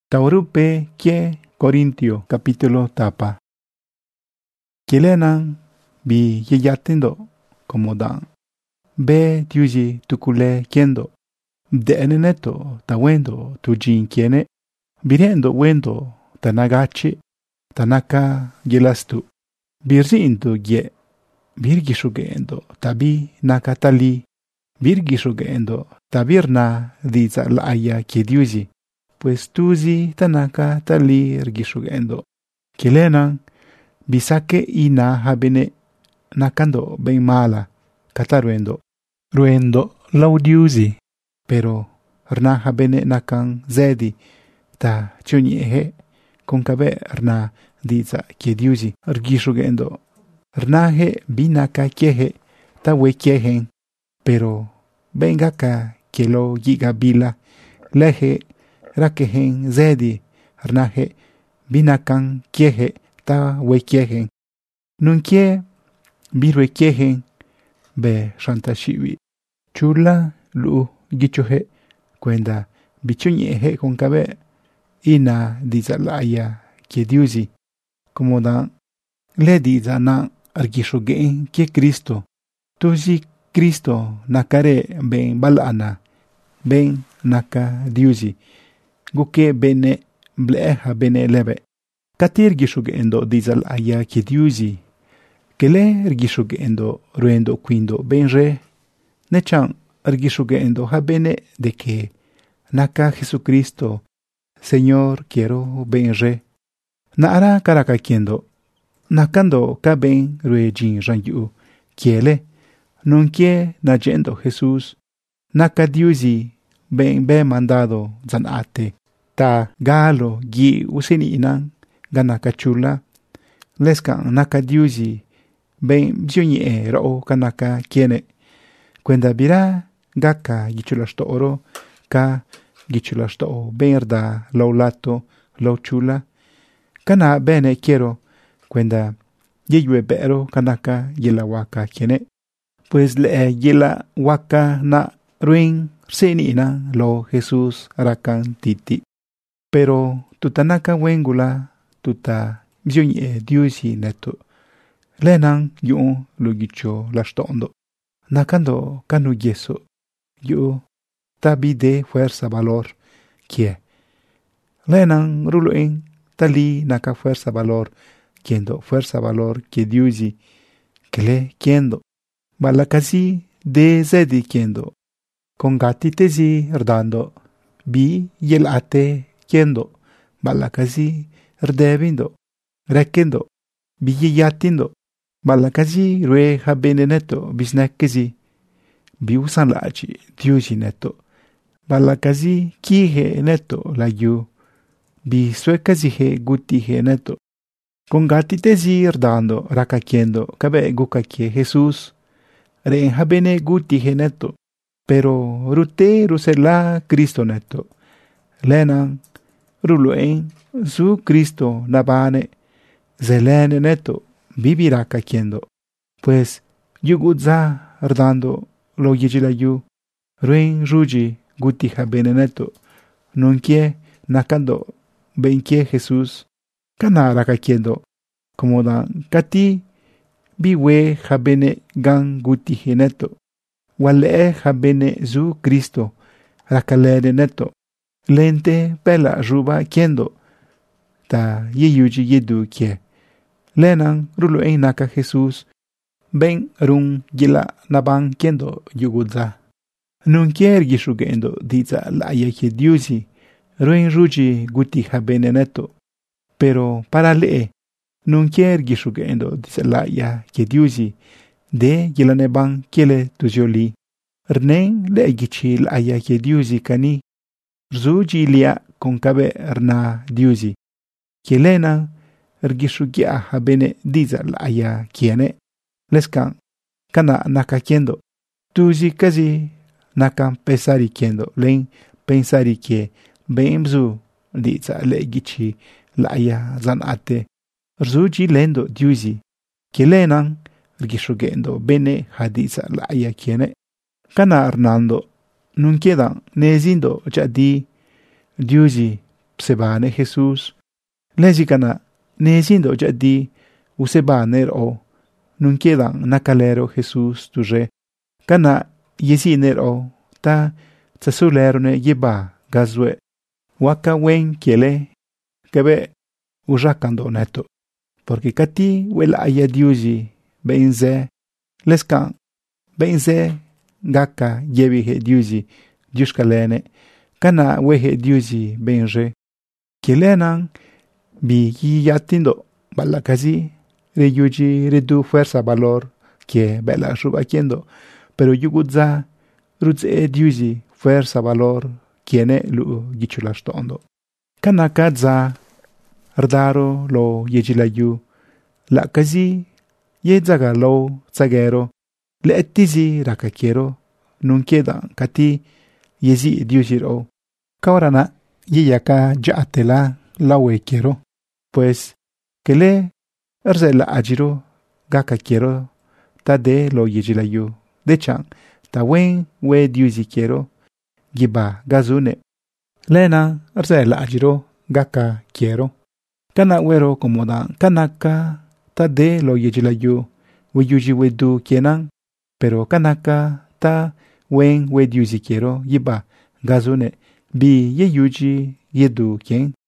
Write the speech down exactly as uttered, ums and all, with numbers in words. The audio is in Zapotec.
Taurupe kie Corintio capítulo tapa. Kilenan bi yeyatindo como dan. Be tiuji tukule kiendo. Bdeene neto ta wendo tujin kiene. Birendo wendo tanagachi. Tanaka gelastu. Birzinto gye. Birgishugendo tabi nakatali. Birgishugendo tabirna diza laaya kiediuji. Pues tuzi tanaka tali ergishugendo. Kilenan bisake ina habene nakando ben mala kataruendo. Ruendo laudiuzi. Pero rna habene nakan zedi ta chunyehe konkabe rna diza kiediuji ergishugendo. Rnahe binaka kiehe ta wekiehen. Pero bengaka kielo gigabila lehe rakehen zedi rnahe binakan kiehe ta wekiehen. Nunkie birwekiehen be shantashiwi. Chula lu gichuhe kwenda bichunyehe konkabe ina dizalaya kiediuzi. Como dan le dizana argishugeen kie Cristo. Tuzi Cristo nakare ben balana ben naka diuzi. Guke bene bleha bene lebe. Katir gishugendo dizal aya kiediuzi. Kele ergishugendo ruendo quindo ben re. Nechan ergishugendo ha bene de que naka Jesucristo Señor quiero ben re. Naara karakakiendo. Nakando ka ben ruejin ranyu. Kiele. Nunkie nayendo Jesús. Naka diuzi ben be mandado zanate. Ta galo gi usini inan ganaka chula. Leskan naka diuzi ben bzionye ro kanaka kiene. Kwenda bira gaka gichulasto oro ka gichulasto berda laulato lo chula. Kana bene quiero kwenda yeyue bero kanaka yela waka kiene. Pues le yela waka na ruin seni ina lo Jesús arakan titi. Pero tutanaka wengula tuta bzionye diusi neto. Lenan yu lugicho lastondo. Nakando kanu yeso. Yu tabi de fuerza valor kie. Lenan ruluin tali naka fuerza valor kiendo fuerza valor kie diusi. Kele kiendo. Balakasi de zedi kiendo. Con gatitezi rdando. Bi yelate kiendo. Balakasi rdevindo. Rekendo. Bi yatindo. Balakasi rue habene neto bisnekezi. Bi usan lachi diusi neto. Balakasi kihe neto layu. Bi suekazi he guti he neto. Con gatitezi rdando rakakiendo. Kabe gukakie Jesús. Re habene guti he neto. Pero rute rusela Cristo neto. Lenan ruluen su Cristo nabane. Zelene neto vivirá kakiendo. Pues yugudza ardando lo yejilayu. Ruen ruji guti habene neto. Nunkie nakando benkie Jesús. Kanara kakiendo. Como dan kati biwe habene gan guti neto. Wale habene zu Cristo. Rakalene neto. Lente pela ruba kiendo. Ta yeyuji yedu kie. Lenan rulo naka Jesús. Ben run gila naban kiendo yugudza. Nunkier gishugendo diza la yeke diusi. Ruen ruji guti habene neto. Pero para lee. Nunkier gishugendo diza la ya ke diusi. De gila neban kiele tuzjoli. Rnen le gichi la ya ke diusi kani. Rzuji lia konkabe rna diusi. Kielena ergishugia habene diza la ya kiene. Leskan kana naka kiendo. Tuzi kazi nakan pesari kiendo. Len pensari kie beimzu diza le gichi la ya zanate. Rzuji lendo diusi. Kielenan ergishugendo bene hadiza la ya kiene. Kana Hernando nun quedan nezindo jadi diusi psebane Jesús. Lezi kana nezindo jadi usebane o nun quedan nakalero Jesús tuje. Kana yeziner o ta tsasulerne yeba gazwe. Waka wen kiele kebe ujakando neto. Porque kati wel aya diuji beinze leskan beinze gaka yebihe diuji diuskalene kana wehe diuji benje kielenan bi yatindo balakazi reyuji redu fuerza valor que bela shubakiendo pero yugudza rutze diuji fuerza valor kiene lu gichulashtondo kana kadza ardaro lo yejilayu la kazi yedzaga lo tsagero le etizi rakakiero nun queda kati yezi diujiro kawarana yeyaka jaatela lawe quiero pues que le erzela ajiro gaka quiero ta de lo yejilayu de chan ta wen we diuji quiero giba gazune lena erzela ajiro gaka quiero kana wero komoda kanaka ta de lo yejilayu we yuji we du kienan pero kanaka ta wen we diuji quiero yiba gazune bi ye yuji yedu kien